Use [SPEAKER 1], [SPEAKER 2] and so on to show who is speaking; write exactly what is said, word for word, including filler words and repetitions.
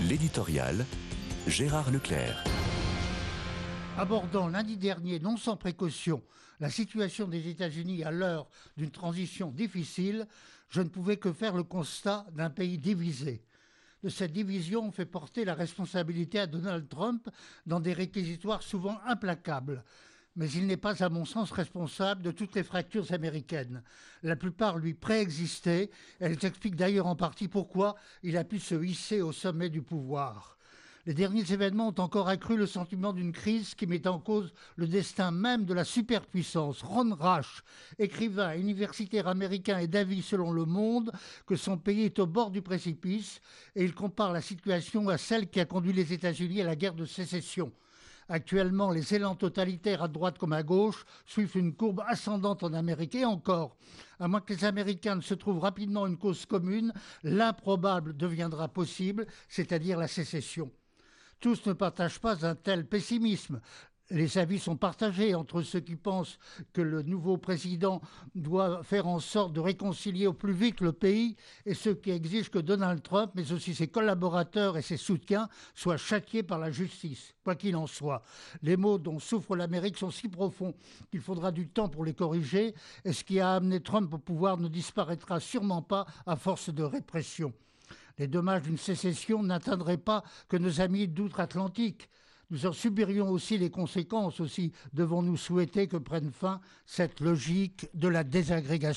[SPEAKER 1] L'éditorial, Gérard Leclerc.
[SPEAKER 2] Abordant lundi dernier, non sans précaution, la situation des États-Unis à l'heure d'une transition difficile, je ne pouvais que faire le constat d'un pays divisé. De cette division, on fait porter la responsabilité à Donald Trump dans des réquisitoires souvent implacables. Mais il n'est pas, à mon sens, responsable de toutes les fractures américaines. La plupart lui préexistaient. Elles expliquent d'ailleurs en partie pourquoi il a pu se hisser au sommet du pouvoir. Les derniers événements ont encore accru le sentiment d'une crise qui met en cause le destin même de la superpuissance. Ron Rash, écrivain universitaire américain, est d'avis selon Le Monde que son pays est au bord du précipice et il compare la situation à celle qui a conduit les États-Unis à la guerre de sécession. Actuellement, les élans totalitaires à droite comme à gauche suivent une courbe ascendante en Amérique. Et encore, à moins que les Américains ne se trouvent rapidement une cause commune, l'improbable deviendra possible, c'est-à-dire la sécession. Tous ne partagent pas un tel pessimisme. Les avis sont partagés entre ceux qui pensent que le nouveau président doit faire en sorte de réconcilier au plus vite le pays et ceux qui exigent que Donald Trump, mais aussi ses collaborateurs et ses soutiens, soient châtiés par la justice. Quoi qu'il en soit, les maux dont souffre l'Amérique sont si profonds qu'il faudra du temps pour les corriger et ce qui a amené Trump au pouvoir ne disparaîtra sûrement pas à force de répression. Les dommages d'une sécession n'atteindraient pas que nos amis d'outre-Atlantique. Nous en subirions aussi les conséquences. Aussi devons-nous souhaiter que prenne fin cette logique de la désagrégation.